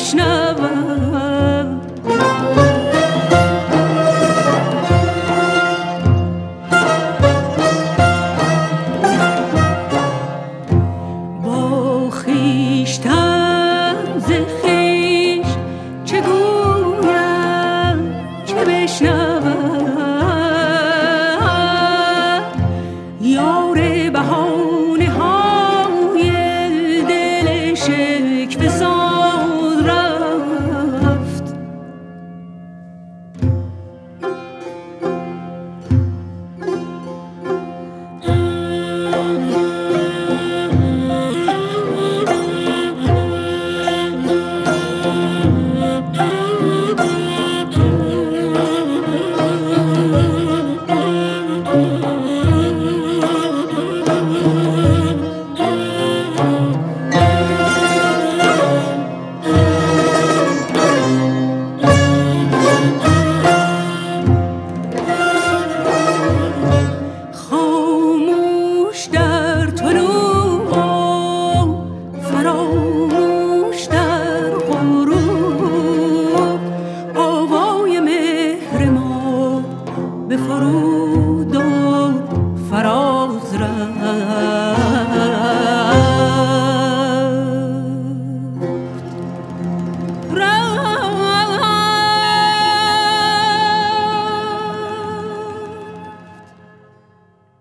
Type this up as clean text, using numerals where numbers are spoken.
بشنوم. با خویشتن ز خویش چه گویم چه بشنوم، یار بهانه های دل شکوه ساز رفت. خاموش در طلوع و فراموش در غروب، آوای مهر ما به فرود و فراز رفت.